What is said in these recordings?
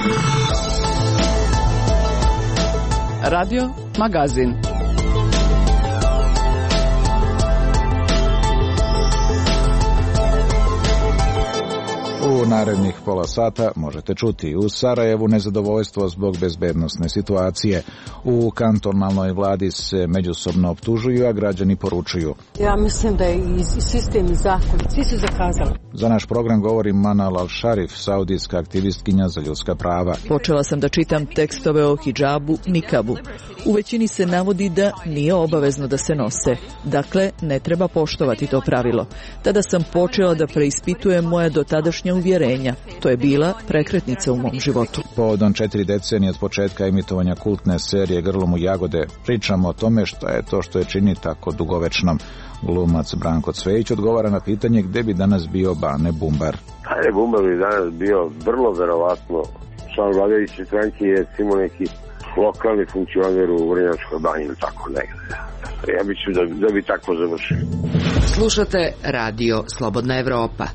Radio Magazin. U narednih pola sata možete čuti u Sarajevu nezadovoljstvo zbog bezbednosne situacije. U kantonalnoj vladi se međusobno optužuju, a građani poručuju. Ja mislim da je i sistem i zakon, svi su zakazali. Za naš program govori Manal Al-Sharif, saudijska aktivistkinja za ljudska prava. Počela sam da čitam tekstove o hidžabu, nikabu. U većini se navodi da nije obavezno da se nose. Dakle, ne treba poštovati to pravilo. Tada sam počela da preispitujem moja dotadašnja uvjerenja. To je bila prekretnica u mom životu. Povodom 4 decenije od početka emitovanja kultne serije Grlom u jagode, pričamo o tome šta je to što je čini tako dugovečnom. Glumac Branko Cvejić odgovara na pitanje gdje bi danas bio Bane Bumbar. Bane Bumbar bi danas bio vrlo verovatno član vladajuće stranke, je recimo neki lokalni funkcioner u Vrnjačkoj banji ili tako negdje. Ja mislim da bi tako završio. Slušate Radio Slobodna Evropa.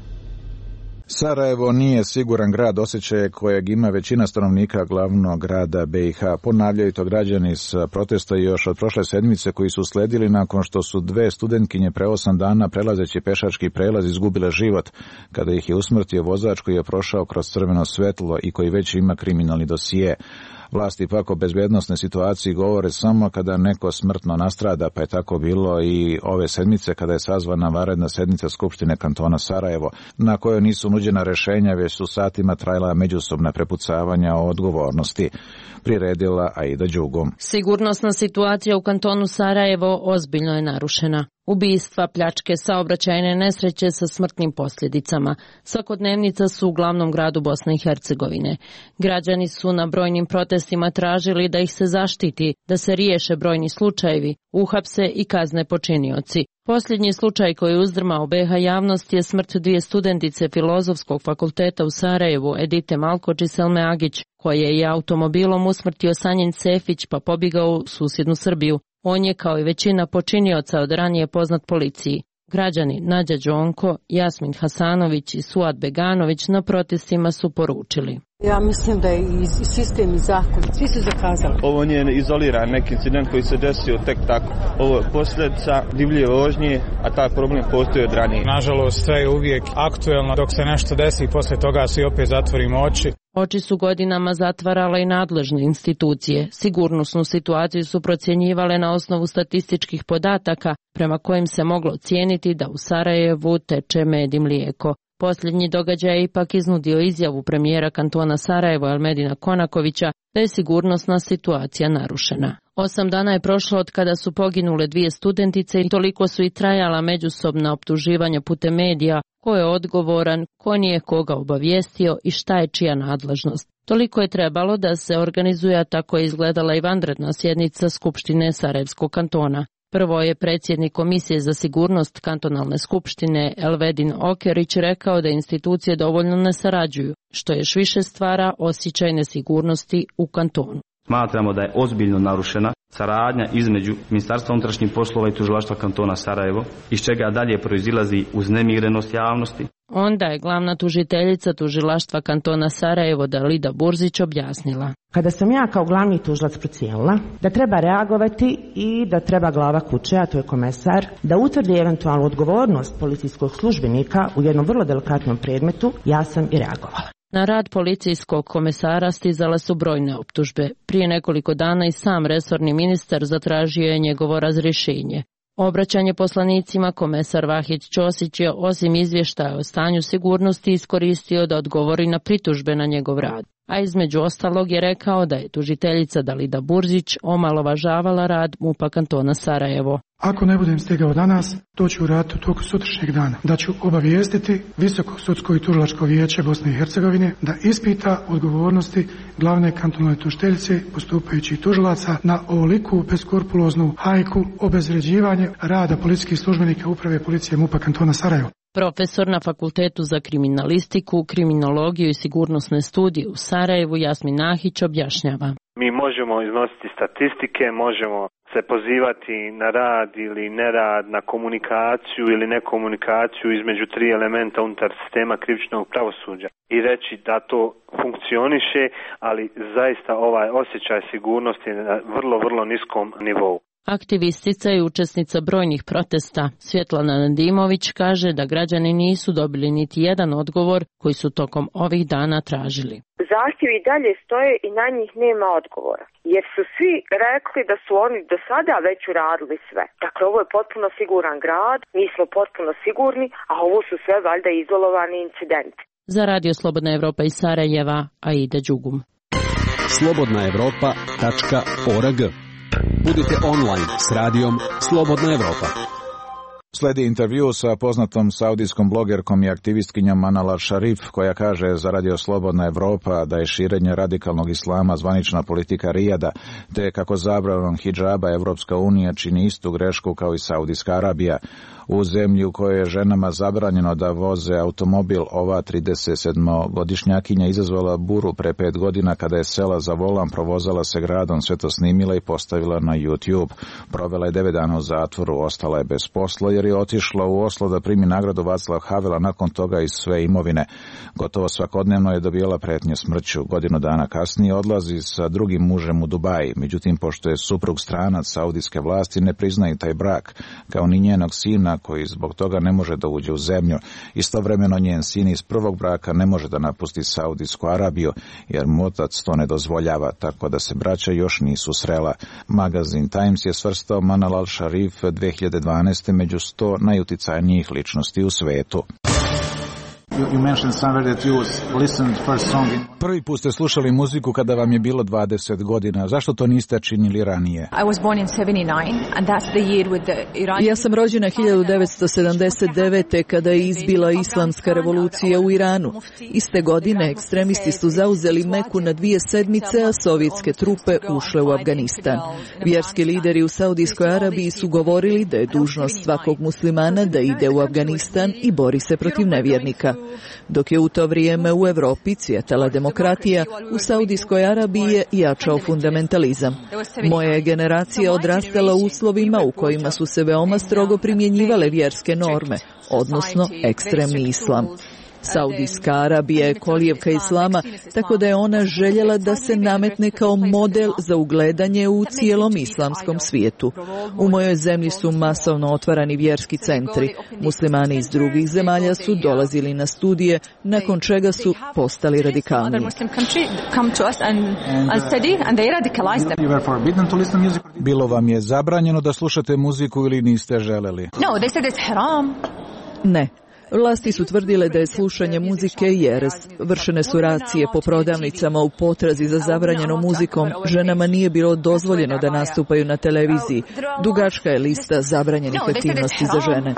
Sarajevo nije siguran grad, osjećaje kojeg ima većina stanovnika glavnog grada BiH. Ponavljaju to građani s protesta još od prošle sedmice koji su sledili nakon što su 2 studentkinje pre 8 dana prelazeći pešački prelaz izgubile život, kada ih je usmrtio vozač koji je prošao kroz crveno svetlo i koji već ima kriminalni dosije. Vlasti pak o bezbednosnoj situaciji govore samo kada neko smrtno nastrada, pa je tako bilo i ove sedmice kada je sazvana vanredna sednica Skupštine kantona Sarajevo, na kojoj nisu nuđena rešenja, već su satima trajala međusobna prepucavanja o odgovornosti. Priredila Aida Đugom. Sigurnosna situacija u kantonu Sarajevo ozbiljno je narušena. Ubistva, pljačke, saobraćajne nesreće sa smrtnim posljedicama. Svakodnevnica su u glavnom gradu Bosne i Hercegovine. Građani su na brojnim protestima tražili da ih se zaštiti, da se riješe brojni slučajevi, uhapse i kazne počinioci. Posljednji slučaj koji je uzdrmao BiH javnost je smrt 2 studentice Filozofskog fakulteta u Sarajevu, Edite Malkoč i Selme Agić, koje je automobilom usmrtio Sanjin Cefić pa pobjegao u susjednu Srbiju. On je, kao i većina počinioca, od ranije poznat policiji. Građani Nađa Đonko, Jasmin Hasanović i Suad Beganović na protestima su poručili. Ja mislim da je i sistem i zakon, svi su zakazali. Ovo nije izoliran neki incident koji se desio tek tako. Ovo je posljedica divlje vožnje, a taj problem postoji od ranije. Nažalost, sve je uvijek aktuelno, dok se nešto desi, poslije toga svi opet zatvorimo oči. Oči su godinama zatvarala i nadležne institucije. Sigurnosnu situaciju su procjenjivale na osnovu statističkih podataka, prema kojim se moglo cijeniti da u Sarajevu teče med i mlijeko. Posljednji događaj je ipak iznudio izjavu premijera kantona Sarajevo Elmedina Konakovića da je sigurnosna situacija narušena. 8 dana je prošlo od kada su poginule 2 studentice i toliko su i trajala međusobna optuživanja putem medija, ko je odgovoran, ko nije koga obavijestio i šta je čija nadležnost. Toliko je trebalo da se organizuje, a tako je izgledala i vanredna sjednica Skupštine Sarajevskog kantona. Prvo je predsjednik Komisije za sigurnost kantonalne skupštine Elvedin Okerić rekao da institucije dovoljno ne sarađuju, što još više stvara osjećaj nesigurnosti u kantonu. Smatramo da je ozbiljno narušena saradnja između Ministarstva unutrašnjih poslova i Tužilaštva kantona Sarajevo, iz čega dalje proizilazi uznemirenost javnosti. Onda je glavna tužiteljica Tužilaštva kantona Sarajevo Dalida Burzić objasnila. Kada sam ja kao glavni tužilac procijenila da treba reagovati i da treba glava kuće, a to je komesar, da utvrdi eventualnu odgovornost policijskog službenika u jednom vrlo delikatnom predmetu, ja sam i reagovala. Na rad policijskog komesara stizale su brojne optužbe. Prije nekoliko dana i sam resorni ministar zatražio je njegovo razrješenje. Obraćanje poslanicima komesar Vahid Ćosić je osim izvještaja o stanju sigurnosti iskoristio da odgovori na pritužbe na njegov rad. A između ostalog je rekao da je tužiteljica Dalida Burzić omalovažavala rad MUP-a kantona Sarajevo. Ako ne budem stigao danas, to ću uraditi u toku sutrašnjeg dana. Da ću obavijestiti Visoko sudsko i tužilačko vijeće Bosne i Hercegovine da ispita odgovornosti glavne kantonalne tužiteljice postupajućih tužilaca na ovoliku beskrupuloznu hajku, obezvređivanje rada policijskih službenika uprave policije MUP-a kantona Sarajevo. Profesor na Fakultetu za kriminalistiku, kriminologiju i sigurnosne studije u Sarajevu Jasmin Nahić objašnjava. Mi možemo iznositi statistike, možemo se pozivati na rad ili nerad, na komunikaciju ili nekomunikaciju između tri elementa unutar sistema krivičnog pravosuđa i reći da to funkcioniše, ali zaista ovaj osjećaj sigurnosti je na vrlo niskom nivou. Aktivistica i učesnica brojnih protesta Svjetlana Nadimović kaže da građani nisu dobili niti jedan odgovor koji su tokom ovih dana tražili. Zahtjevi i dalje stoje i na njih nema odgovora, jer su svi rekli da su oni do sada već uradili sve. Dakle, ovo je potpuno siguran grad, mi smo potpuno sigurni, a ovo su sve valjda izolovani incidenti. Za Radio Slobodna Evropa iz Sarajeva, Aida Đugum. slobodnaevropa.org. Budite online s radijom Slobodna Evropa. Sledi intervju sa poznatom saudijskom blogerkom i aktivistkinjom Manal al-Sharif, koja kaže za Radio Slobodna Evropa da je širenje radikalnog islama zvanična politika Rijada, te kako zabranom hidžaba Evropska unija čini istu grešku kao i Saudijska Arabija. U zemlji u kojoj je ženama zabranjeno da voze automobil, ova 37-godišnjakinja izazvala buru pre 5 godina kada je sela za volan, provozala se gradom, sve to snimila i postavila na YouTube. Provela je 9 dana u zatvoru, ostala je bez posla jer je otišla u Oslo da primi nagradu Václav Havela, nakon toga iz sve imovine. Gotovo svakodnevno je dobijala pretnje smrću. Godinu dana kasnije odlazi sa drugim mužem u Dubaji. Međutim, pošto je suprug stranac, saudijske vlasti ne priznaju taj brak, kao ni njenog sina, koji zbog toga ne može da uđe u zemlju. Istovremeno njen sin iz prvog braka ne može da napusti Saudijsku Arabiju, jer mu otac to ne dozvoljava, tako da se braća još nisu srela. Magazin Times je svrstao Manal al-Sharif 2012. među 100 najuticajnijih ličnosti u svetu. Prvi put ste slušali muziku kada vam je bilo 20 godina. Zašto to niste činili ranije? Ja sam rođena 1979. kada je izbila islamska revolucija u Iranu. Iste godine ekstremisti su zauzeli Meku na 2 sedmice, a sovjetske trupe ušle u Afganistan. Vjerski lideri u Saudijskoj Arabiji su govorili da je dužnost svakog muslimana da ide u Afganistan i bori se protiv nevjernika. Dok je u to vrijeme u Evropi cvjetala demokratija, u Saudijskoj Arabiji je jačao fundamentalizam. Moja je generacija odrastala u uslovima u kojima su se veoma strogo primjenjivale vjerske norme, odnosno ekstremni islam. Saudijska Arabija je kolijevka islama, tako da je ona željela da se nametne kao model za ugledanje u cijelom islamskom svijetu. U mojoj zemlji su masovno otvarani vjerski centri. Muslimani iz drugih zemalja su dolazili na studije, nakon čega su postali radikalni. Bilo vam je zabranjeno da slušate muziku ili niste želeli? Ne. Vlasti su tvrdile da je slušanje muzike jeres. Vršene su racije po prodavnicama u potrazi za zabranjenom muzikom. Ženama nije bilo dozvoljeno da nastupaju na televiziji. Dugačka je lista zabranjenih aktivnosti za žene.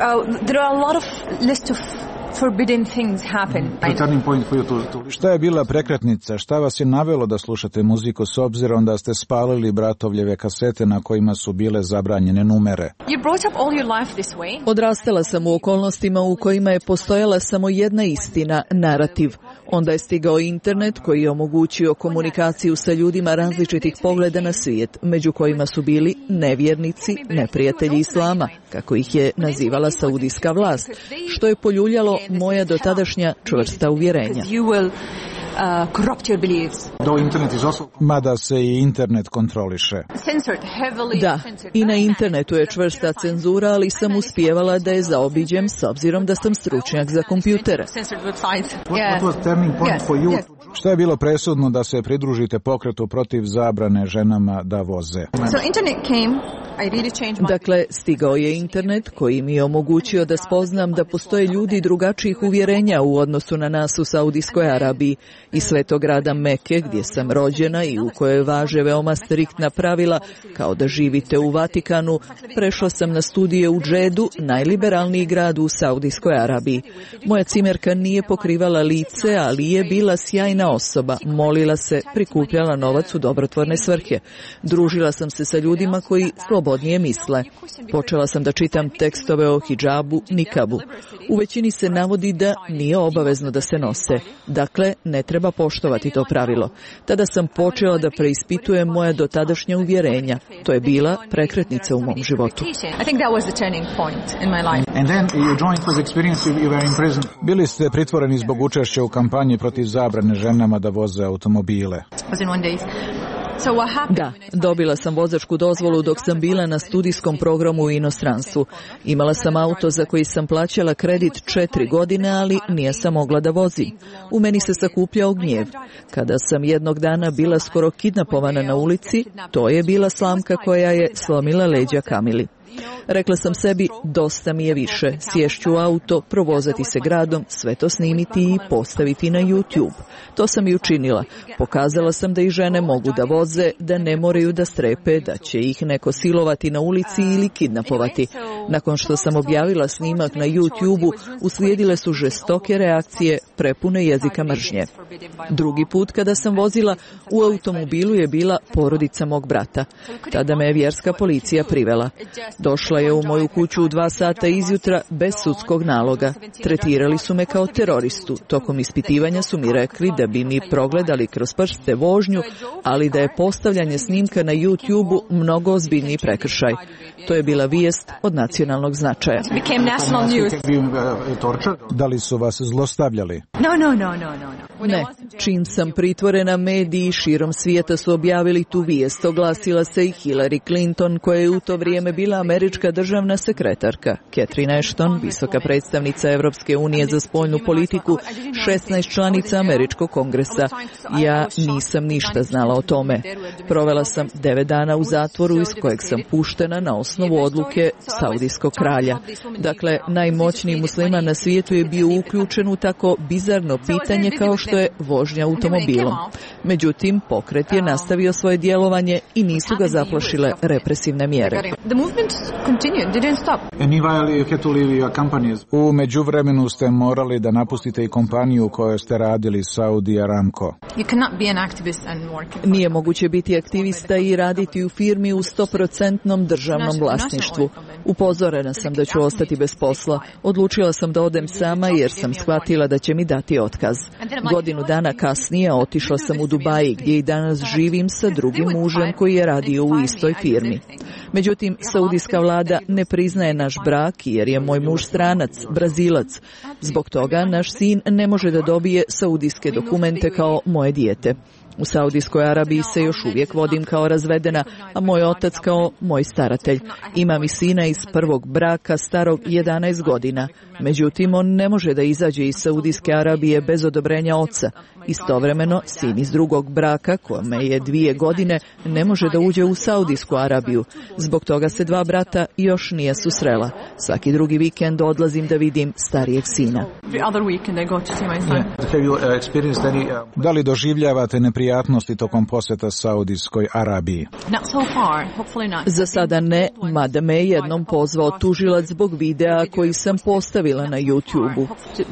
Šta je bila prekretnica? Šta vas je navelo da slušate muziku s obzirom da ste spalili bratovljeve kasete na kojima su bile zabranjene numere? Odrastala sam u okolnostima u kojima je postojala samo jedna istina, narativ. Onda je stigao internet koji je omogućio komunikaciju sa ljudima različitih pogleda na svijet, među kojima su bili nevjernici, neprijatelji islama, kako ih je nazivala saudijska vlast, što je poljuljalo moja dotadašnja čvrsta uvjerenja. Mada se i internet kontroliše. Da, i na internetu je čvrsta cenzura, ali sam uspijevala da je zaobiđem s obzirom da sam stručnjak za kompjutere. Šta je bilo presudno da se pridružite pokretu protiv zabrane ženama da voze? Dakle, stigao je internet koji mi je omogućio da spoznam da postoje ljudi drugačijih uvjerenja u odnosu na nas u Saudijskoj Arabiji. Iz svetog grada Meke, gdje sam rođena i u kojoj važe veoma striktna pravila, kao da živite u Vatikanu, prešla sam na studije u Džedu, najliberalniji grad u Saudijskoj Arabiji. Moja cimerka nije pokrivala lice, ali je bila sjajna osoba, molila se, prikupljala novac u dobrotvorne svrhe. Družila sam se sa ljudima koji slobodnije misle. Počela sam da čitam tekstove o hidžabu, nikabu. U većini se navodi da nije obavezno da se nose. Dakle, ne treba treba poštovati to pravilo. Tada sam počeo da preispitujem moja dotadašnja uvjerenja. To je bila prekretnica u mom životu. Bili ste pritvoreni zbog učešća u kampanji protiv zabrane ženama da voze automobile. Da, dobila sam vozačku dozvolu dok sam bila na studijskom programu u inostranstvu. Imala sam auto za koji sam plaćala kredit 4 godine, ali nije sam mogla da vozim. U meni se sakupljao gnjev. Kada sam jednog dana bila skoro kidnapovana na ulici, to je bila slamka koja je slomila leđa Kamili. Rekla sam sebi, dosta mi je više, sješću u auto, provozati se gradom, sve to snimiti i postaviti na YouTube. To sam i učinila. Pokazala sam da i žene mogu da voze, da ne moraju da strepe, da će ih neko silovati na ulici ili kidnapovati. Nakon što sam objavila snimak na YouTube-u, uslijedile su žestoke reakcije, prepune jezika mržnje. Drugi put kada sam vozila, u automobilu je bila porodica mog brata. Tada me je vjerska policija privela. Došla je u moju kuću u 2 sata izjutra bez sudskog naloga. Tretirali su me kao teroristu. Tokom ispitivanja su mi rekli da bi mi progledali kroz prste vožnju, ali da je postavljanje snimka na YouTube-u mnogo ozbiljniji prekršaj. To je bila vijest od nacionalnog značaja. Da li su vas zlostavljali? Ne. Čim sam pritvorena, mediji širom svijeta su objavili tu vijest. Oglasila se i Hillary Clinton, koja je u to vrijeme bila američka državna sekretarka, Catherine Ashton, visoka predstavnica Europske unije za spoljnu politiku, 16 članica američkog kongresa. Ja nisam ništa znala o tome. Provela sam 9 dana u zatvoru iz kojeg sam puštena na osnovu odluke saudijskog kralja. Dakle, najmoćniji musliman na svijetu je bio uključen u tako bizarno pitanje kao što je vožnja automobilom. Međutim, pokret je nastavio svoje djelovanje i nisu ga zaplašile represivne mjere. U međuvremenu ste morali da napustite i kompaniju u kojoj ste radili, Saudi Aramco. Nije moguće biti aktivista i raditi u firmi u 100% državnom vlasništvu. Upozorena sam da ću ostati bez posla. Odlučila sam da odem sama jer sam shvatila da će mi dati otkaz. Godinu dana kasnije otišla sam u Dubai gdje i danas živim sa drugim mužem koji je radio u istoj firmi. Međutim, saudijska vlada ne priznaje naš brak jer je moj muž stranac, Brazilac. Zbog toga naš sin ne može da dobije saudijske dokumente kao moje dijete. U Saudijskoj Arabiji se još uvijek vodim kao razvedena, a moj otac kao moj staratelj. Imam i sina iz prvog braka starog 11 godina. Međutim, on ne može da izađe iz Saudijske Arabije bez odobrenja oca. Istovremeno, sin iz drugog braka, kome je 2 godine, ne može da uđe u Saudijsku Arabiju. Zbog toga se 2 brata još nije susrela. Svaki drugi vikend odlazim da vidim starijeg sina. Da li doživljavate neprijatnosti tokom posjeta Saudijskoj Arabiji? Za sada ne, mada me je jednom pozvao tužilac zbog videa koji sam postavila na YouTube-u.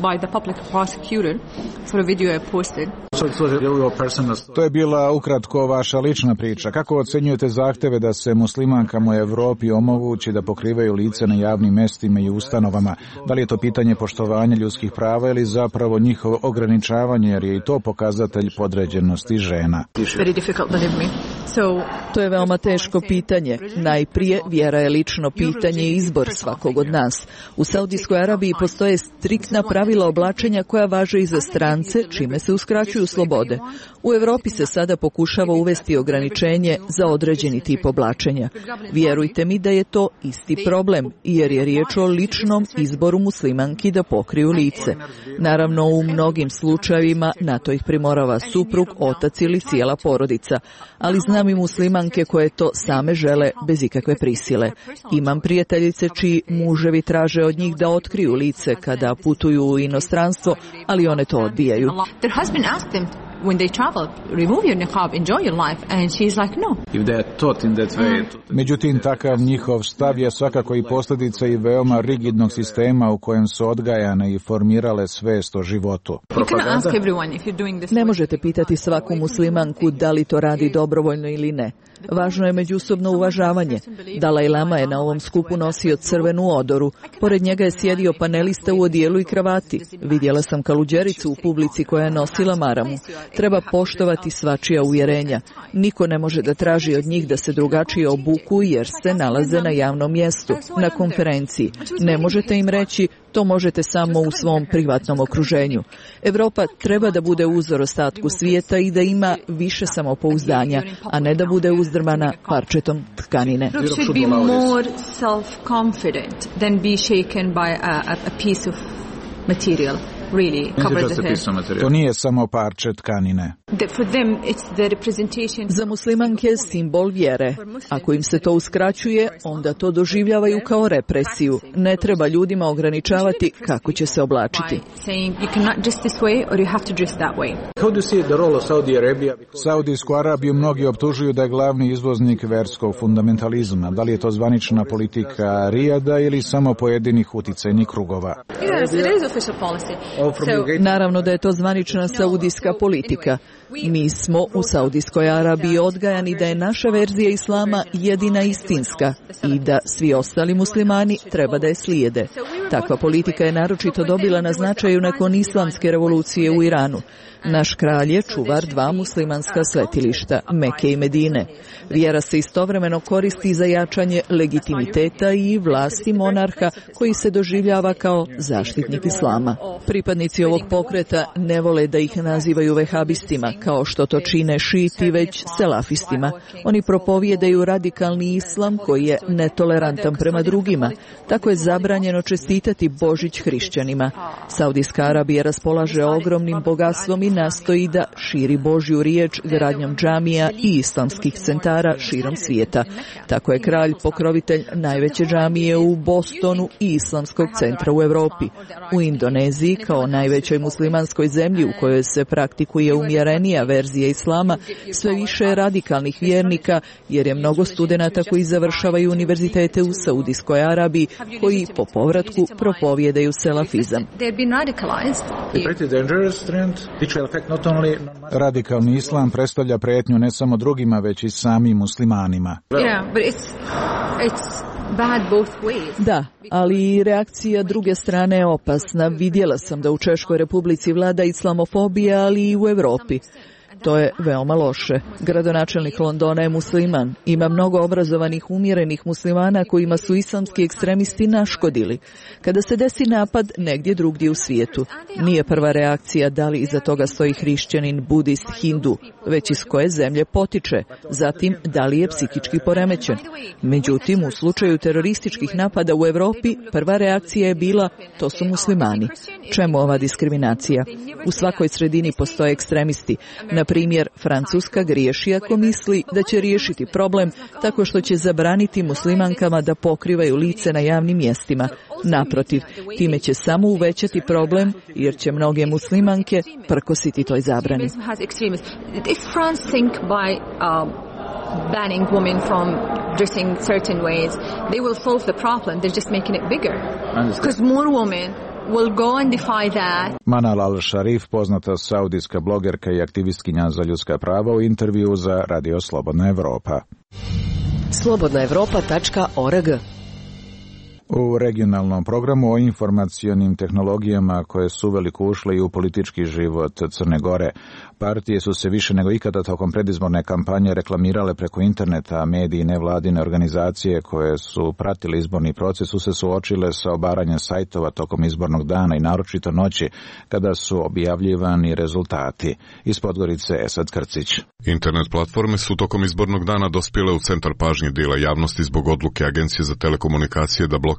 To je bila ukratko vaša lična priča. Kako ocenjujete zahtjeve da se muslimankama u Europi omogući da pokrivaju lice na javnim mjestima i ustanovama? Da li je to pitanje poštovanja ljudskih prava ili zapravo njihovo ograničavanje, jer je i to pokazatelj podređenosti žena? To je veoma teško pitanje. Najprije, vjera je lično pitanje i izbor svakog od nas. U Saudijskoj Arabiji postoje striktna pravila oblačenja koja važe i za strance, čime se uskraćuju slobode. U Europi se sada pokušava uvesti ograničenje za određeni tip oblačenja. Vjerujte mi da je to isti problem, jer je riječ o ličnom izboru muslimanki da pokriju lice. Naravno, u mnogim slučajevima na to ih primorava suprug, otac ili cijela porodica, ali znam i muslimanke koje to same žele bez ikakve prisile. Imam prijateljice čiji muževi traže od njih da otkriju lice kada putuju u inostranstvo, ali one to odbijaju. when they travel, remove your niqab, enjoy your life. And she's like, no. If they are taught in that way. Međutim, takav njihov stav je svakako i posljedica i veoma rigidnog sistema u kojem su odgajane i formirale svest o životu. Ne možete pitati svaku muslimanku da li to radi dobrovoljno ili ne. Važno je međusobno uvažavanje. Dalaj Lama je na ovom skupu nosio crvenu odoru. Pored njega je sjedio panelista u odijelu i kravati. Vidjela sam kaluđericu u publici koja je nosila maramu. Treba poštovati svačija uvjerenja. Niko ne može da traži od njih da se drugačije obuku jer se nalaze na javnom mjestu, na konferenciji. Ne možete im reći to možete samo u svom privatnom okruženju. Evropa treba da bude uzor ostatku svijeta i da ima više samopouzdanja, a ne da bude uzdrmana parčetom tkanine. Europe should be more self-confident than be shaken by a piece of material. Really covers the head. To nije samo parče tkanine. For them it's the representation. Za muslimanke je simbol vjere. Ako im se to uskraćuje, onda to doživljavaju kao represiju. Ne treba ljudima ograničavati kako će se oblačiti. Saudijsku Arabiju mnogi optužuju da je glavni izvoznik verskog fundamentalizma. Da li je to zvanična politika Rijada ili samo pojedinih uticajnih krugova? Naravno da je to zvanična saudijska politika. Mi smo u Saudijskoj Arabiji odgajani da je naša verzija islama jedina istinska i da svi ostali muslimani treba da je slijede. Takva politika je naročito dobila na značaju nakon islamske revolucije u Iranu. Naš kralj je čuvar 2 muslimanska svetilišta, Meke i Medine. Vjera se istovremeno koristi za jačanje legitimiteta i vlasti monarha koji se doživljava kao zaštitnik islama. Pripadnici ovog pokreta ne vole da ih nazivaju vehabistima, kao što to čine šiti, već selafistima. Oni propovijedaju radikalni islam koji je netolerantan prema drugima. Tako je zabranjeno čestitati Božić hrišćanima. Saudijska Arabija raspolaže ogromnim bogatstvom i nastoji da širi Božju riječ gradnjom džamija i islamskih centara širom svijeta. Tako je kralj pokrovitelj najveće džamije u Bostonu i islamskog centra u Europi. U Indoneziji, kao najvećoj muslimanskoj zemlji u kojoj se praktikuje umjerenija verzija islama, sve više je radikalnih vjernika, jer je mnogo studenata koji završavaju univerzitete u Saudijskoj Arabiji, koji po povratku propovijedaju selafizam. Radikalni islam predstavlja prijetnju ne samo drugima, već i samim muslimanima. Da, ali i reakcija druge strane je opasna. Vidjela sam da u Češkoj Republici vlada islamofobija, ali i u Europi. To je veoma loše. Gradonačelnik Londona je musliman. Ima mnogo obrazovanih, umjerenih muslimana kojima su islamski ekstremisti naškodili. Kada se desi napad negdje drugdje u svijetu, nije prva reakcija da li iza toga stoji hrišćanin, budist, hindu, već iz koje zemlje potiče, zatim da li je psihički poremećen. Međutim, u slučaju terorističkih napada u Europi, prva reakcija je bila to su muslimani. Čemu ova diskriminacija? U svakoj sredini postoje ekstremisti. Na primjer, Francuska griješi ako misli da će riješiti problem tako što će zabraniti muslimankama da pokrivaju lice na javnim mjestima. Naprotiv, time će samo uvećati problem jer će mnoge muslimanke prkositi toj zabrani. Banning women from dressing certain ways, they will solve the problem. They're just making it bigger. Because more women will go and defy that. Manal al-Sharif, poznata saudijska blogerka i aktivistkinja za ljudska prava, u intervju za Radio Slobodna Evropa. slobodnaevropa.org. U regionalnom programu o informacionim tehnologijama koje su uveliko ušle i u politički život Crne Gore. Partije su se više nego ikada tokom predizborne kampanje reklamirale preko interneta, a mediji i nevladine organizacije koje su pratile izborni proces su se suočile sa obaranjem sajtova tokom izbornog dana i naročito noći kada su objavljivani rezultati. Iz Podgorice Esad Krcić. Internet platforme su tokom izbornog dana dospjele u centar pažnje dijela javnosti zbog odluke Agencije za telekomunikacije da blokira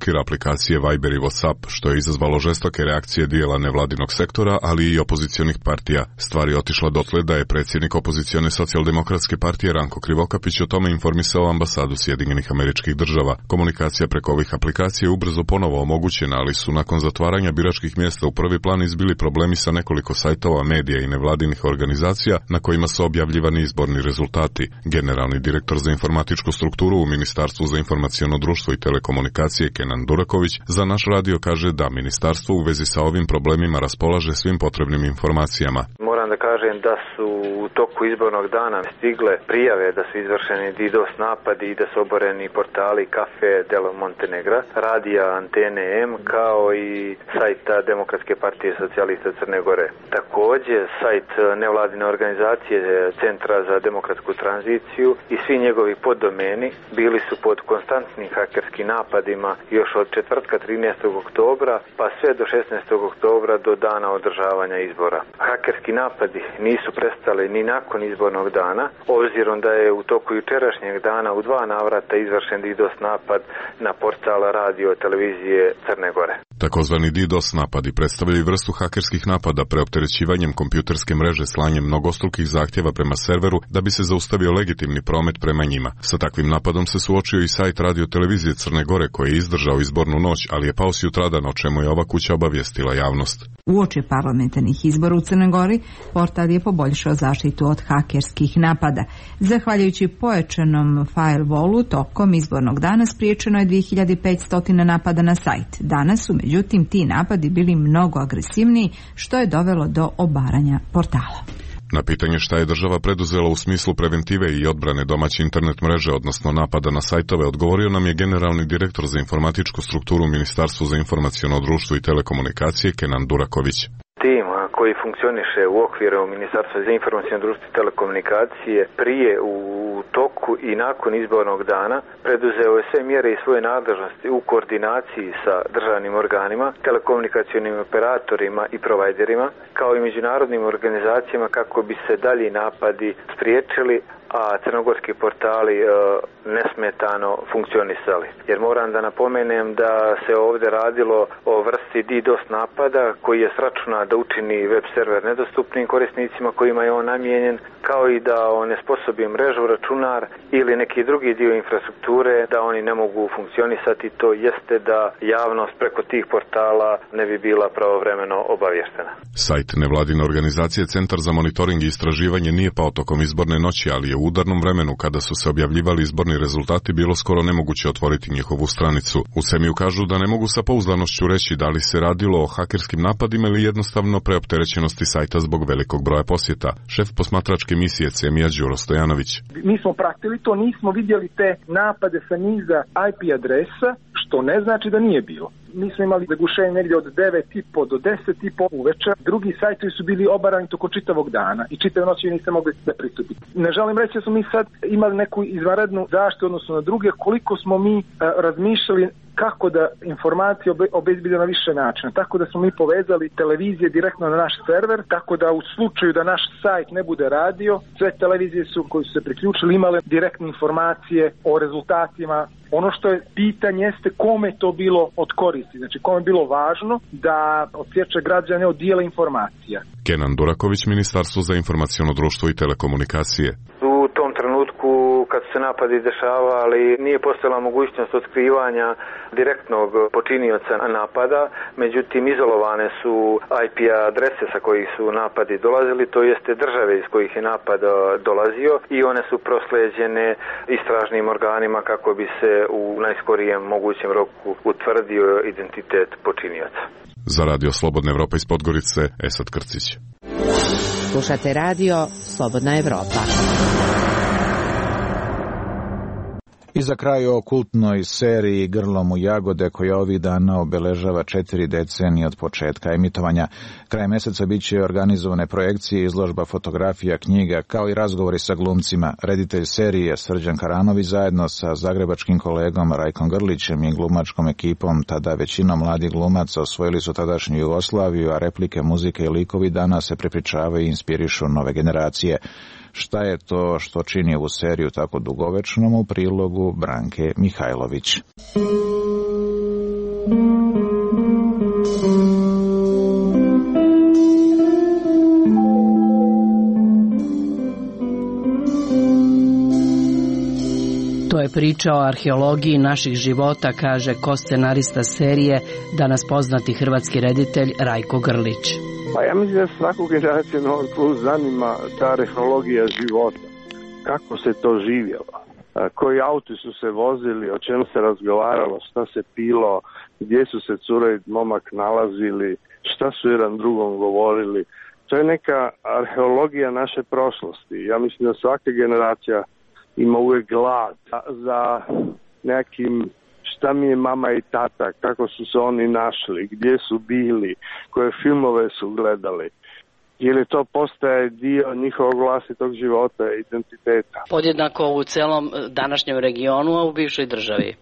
blokira aplikacije Viber i WhatsApp, što je izazvalo žestoke reakcije dijela nevladinog sektora, ali i opozicionih partija. Stvar je otišla dotle da je predsjednik opozicione socijaldemokratske partije Ranko Krivokapić o tome informisao ambasadu Sjedinjenih Američkih Država. Komunikacija preko ovih aplikacija je ubrzo ponovo omogućena, ali su nakon zatvaranja biračkih mjesta u prvi plan izbili problemi sa nekoliko sajtova, medija i nevladinih organizacija na kojima su objavljivani izborni rezultati. Generalni direktor za informatičku strukturu u Ministarstvu za informaciono društvo i telekomunikacije Kenan Duraković za naš radio kaže da ministarstvo u vezi sa ovim problemima raspolaže svim potrebnim informacijama. Moram da kažem da su u toku izbornog dana stigle prijave da su izvršeni DDoS napadi i da su oboreni portali Cafe del Montenegra, radija Antene M, kao i sajta Demokratske partije socijalista Crne Gore. Također, sajt nevladine organizacije Centra za demokratsku tranziciju i svi njegovi poddomeni bili su pod konstantnim hakerskim napadima još od četvrtka 13. oktobra pa sve do 16. oktobra do dana održavanja izbora. Hakerski napadi nisu prestali ni nakon izbornog dana, obzirom da je u toku jučerašnjeg dana u 2 navrata izvršen DDoS napad na portal radio televizije Crne Gore. Takozvani DDoS napadi predstavljaju vrstu hakerskih napada preopterećivanjem kompjuterske mreže slanjem mnogostrukih zahtjeva prema serveru da bi se zaustavio legitimni promet prema njima. Sa takvim napadom se suočio i sajt radio televizije Crne Gore koji je izdržao izbornu noć, ali je pao sutradan, o čemu je ova kuća obavijestila javnost. Uoči parlamentarnih izbora u Crnoj Gori, portal je poboljšao zaštitu od hakerskih napada. Zahvaljujući pojačanom firewallu, tokom izbornog dana spriječeno je 2500 napada na sajt. Danas su međutim ti napadi bili mnogo agresivniji, što je dovelo do obaranja portala. Na pitanje šta je država preduzela u smislu preventive i odbrane domaće internet mreže, odnosno napada na sajtove, odgovorio nam je generalni direktor za informatičku strukturu u Ministarstvu za informaciono društvo i telekomunikacije Kenan Duraković. Tim koji funkcioniše u okviru Ministarstva za informaciono društvo i telekomunikacije prije, u toku i nakon izbornog dana preduzeo je sve mjere i svoje nadležnosti u koordinaciji sa državnim organima, telekomunikacionim operatorima i provajderima, kao i međunarodnim organizacijama kako bi se dalji napadi spriječili, a crnogorski portali nesmetano funkcionisali. Jer moram da napomenem da se ovdje radilo o vrsti DDoS napada koji je s računa da učini web server nedostupnim korisnicima kojima je on namijenjen, kao i da onesposobi mrežu, računar ili neki drugi dio infrastrukture da oni ne mogu funkcionisati. To jeste da javnost preko tih portala ne bi bila pravovremeno obavještena. Sajt nevladine organizacije Centar za monitoring i istraživanje nije pao tokom izborne noći, ali je u udarnom vremenu kada su se objavljivali izborni rezultati bilo skoro nemoguće otvoriti njihovu stranicu. U Semiju kažu da ne mogu sa pouzdanošću reći da li se radilo o hakerskim napadima ili jednostavno preopterećenosti sajta zbog velikog broja posjeta. Šef posmatračke misije Semija Đuro Stojanović. Mi smo pratili to, nismo vidjeli te napade sa niza IP adresa, što ne znači da nije bilo. Mi smo imali zagušenje negdje od 9:30 do 10:30 uveče. Drugi sajtovi su bili obarani toko čitavog dana i čitave noći niste mogli da pristupiti. Ne želim reći da smo mi sad imali neku izvanrednu zaštitu odnosno na druge, koliko smo mi razmišljali kako da informacije obezbedimo na više načina. Tako da smo mi povezali televizije direktno na naš server, tako da u slučaju da naš sajt ne bude radio, sve televizije koji su se priključili imale direktne informacije o rezultatima. Ono što je pitanje jeste kome to bilo od koristi, znači kome je bilo važno da odsječe građane od dijela informacija. Kenan Duraković, Ministarstvo za informaciono društvo i telekomunikacije. U tom trenutku kad su se napadi dešavali nije postojala mogućnost otkrivanja direktnog počinioca napada, međutim izolovane su IP adrese sa kojih su napadi dolazili, to jeste države iz kojih je napad dolazio i one su prosleđene istražnim organima kako bi se u najskorijem mogućem roku utvrdio identitet počinioca. Za radio Slobodna Evropa iz Podgorice, Esad Krcić. Slušate radio Slobodna Evropa. I za kraj o kultnoj seriji Grlom u jagode koja ovih dana obeležava 4 decenije od početka emitovanja. Kraj mjeseca bit će organizovane projekcije, izložba fotografija, knjiga, kao i razgovori sa glumcima. Reditelj serije Srđan Karanović zajedno sa zagrebačkim kolegom Rajkom Grlićem i glumačkom ekipom, tada većinom mladih glumaca, osvojili su tadašnju Jugoslaviju, a replike, muzike i likovi danas se prepričavaju i inspirišu nove generacije. Šta je to što čini ovu seriju tako dugovečnom, u prilogu Branke Mihajlović. To je priča o arheologiji naših života, kaže ko-scenarista serije, danas poznati hrvatski reditelj Rajko Grlić. Pa ja mislim da svaku generaciju Novog Plus zanima ta arheologija života. Kako se to živjelo? Koji auti su se vozili, o čemu se razgovaralo, šta se pilo, gdje su se cura i momak nalazili, šta su jedan drugom govorili. To je neka arheologija naše prošlosti. Ja mislim da svaka generacija ima uvijek glad za nekim šta mi je mama i tata, kako su se oni našli, gdje su bili, koje filmove su gledali. Ili to postaje dio njihovog vlastitog života i identiteta. Podjednako u celom današnjem regionu, a u bivšoj državi.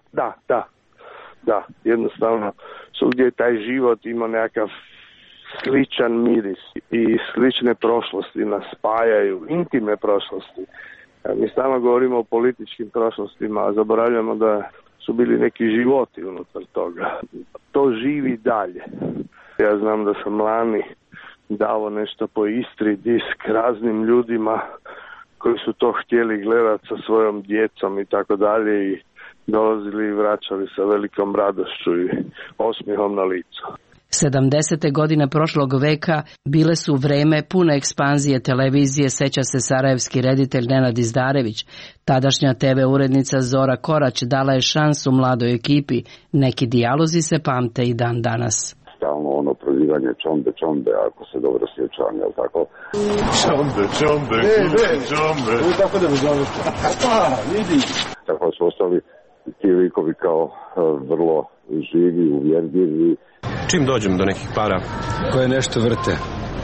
Da, jednostavno svugdje taj život ima nekakav sličan miris i slične prošlosti nas spajaju, intime prošlosti. Mi stalno govorimo o političkim prošlostima, a zaboravljamo da su bili neki životi unutar toga. To živi dalje. Ja znam da sam lani davo nešto po Istri, disk raznim ljudima koji su to htjeli gledati sa svojom djecom i tako dalje i dolazili i vraćali sa velikom radošću i osmijehom na licu. 70. godine prošlog veka bile su vreme pune ekspanzije televizije, seća se sarajevski reditelj Nenad Izdarević. Tadašnja TV urednica Zora Korać dala je šansu mladoj ekipi. Neki dijalozi se pamte i dan danas. Stalno ono prozivanje čombe, ako se dobro sjećam, jel tako? Čombe. Tako da mi zoveš. Vidi. Tako su ostali ti likovi kao vrlo živi, uvjerljivi. Čim dođem do nekih para koje nešto vrte,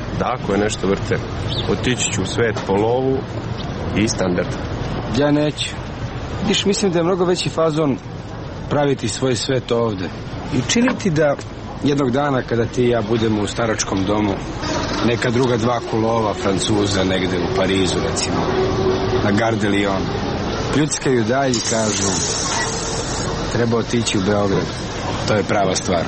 otići ću u svet po lovu i standard. Ja neću. Viš, mislim da je mnogo veći fazon praviti svoj svet ovde i činiti da jednog dana kada ti i ja budemo u staračkom domu, neka druga dva kulova Francuza negde u Parizu, recimo, na Gare de Lyon, pljuckaju dalje i kažu treba otići u Beograd. To je prava stvar.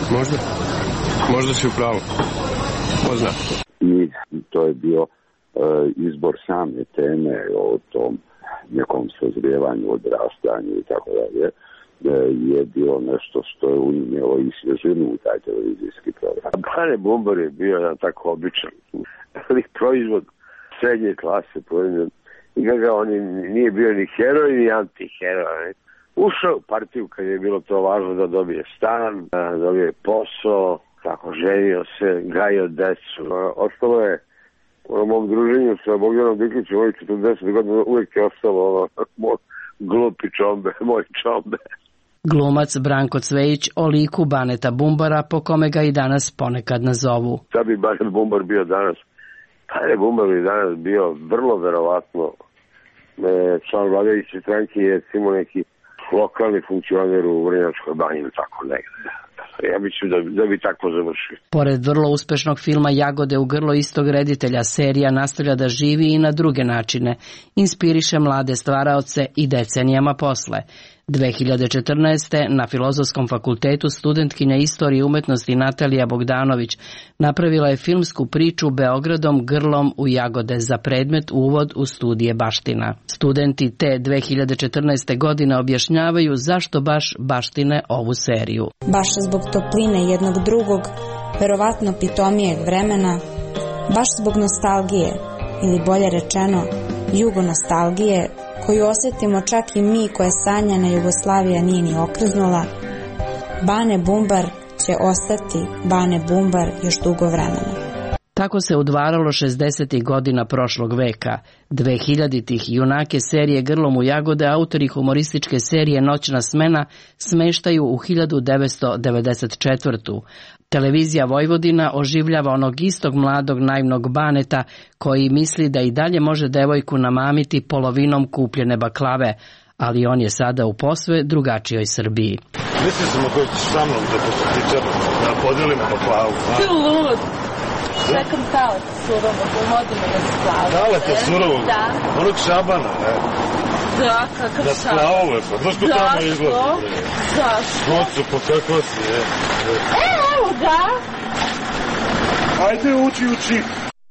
Možda si u pravu. Ko zna. I to je bio izbor same teme o tom nekom sazrijevanju, odrastanju i tako dalje. Je bilo nešto što je unijelo i svježinu u taj televizijski program. Bane Bumbar je bio jedan tako običan proizvod srednje klase. I ga on nije bio ni heroj ni antiheroj. Ušao u partiju kad je bilo to važno da dobije stan, da dobije posao, tako ženio se, gajio decu. Ostalo je u mom druženju sa Bogdanom Diklićem, ovih 40 godina, uvijek je ostalo moj glupi čombe, moj čombe. Glumac Branko Cvejić o liku Baneta Bumbara, po kome ga i danas ponekad nazovu. Šta bi Banet Bumbar bio danas? Banet Bumbar bi danas bio vrlo verovatno član vladajuće stranke, je recimo neki lokalni funkcioner u Vrnjačkoj banji ili tako negdje. Ja mislim da bi tako završio. Pored vrlo uspešnog filma Jagode u grlo istog reditelja, serija nastavlja da živi i na druge načine. Inspiriše mlade stvaraoce i decenijama posle. 2014. na Filozofskom fakultetu studentkinja istorije i umetnosti Natalija Bogdanović napravila je filmsku priču Beogradom grlom u Jagode za predmet uvod u studije baština. Studenti te 2014. godine objašnjavaju zašto baš baštine ovu seriju. Baš zbog topline jednog drugog, verovatno pitomijeg vremena, baš zbog nostalgije, ili bolje rečeno, jugonostalgije, koju osjetimo čak i mi koje sanjana Jugoslavija nije ni okrznula, Bane Bumbar će ostati Bane Bumbar još dugo vremena. Tako se udvaralo 60. godina prošlog veka. 2000-ih junake serije Grlom u Jagode autori humorističke serije Noćna smena smeštaju u 1994. Televizija Vojvodina oživljava onog istog mladog naivnog Baneta koji misli da i dalje može devojku namamiti polovinom kupljene baklave, ali on je sada u posve drugačijoj Srbiji. Mislim sam ako ćeš sa mnom da podelimo baklavu. Ti lud! Čekam talac surovog, umodimo da se plavu. Taleta surovog? Da. Onog Šabana, ne? Da, kakav da šal. Da splavove, pa znaš ko tamo izlazi? Zašto? Noću, pa kako si, evo ga! Ajde, uči.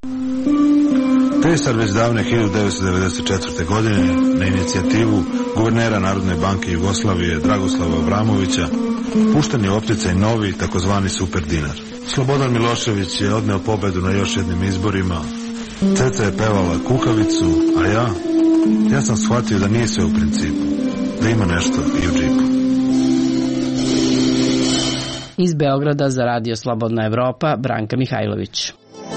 Tesar već davne 1994. godine na inicijativu guvernera Narodne banke Jugoslavije Dragoslava Abramovića pušten je u opticaj novi takozvani super dinar. Slobodan Milošević je odneo pobedu na još jednim izborima. Ceca je pevala kukavicu, a ja sam shvatio da nije sve u principu, da ima nešto i u džipu. Iz Beograda za Radio Slobodna Evropa, Branka Mihajlović.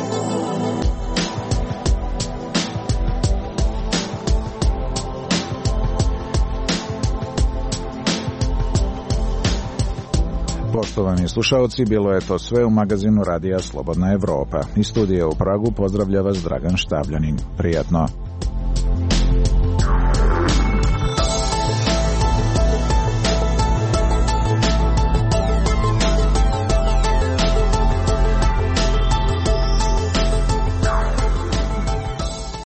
Poštovani slušaoci, bilo je to sve u magazinu Radija Slobodna Evropa. Iz studija u Pragu pozdravlja vas Dragan Štabljanin. Prijatno.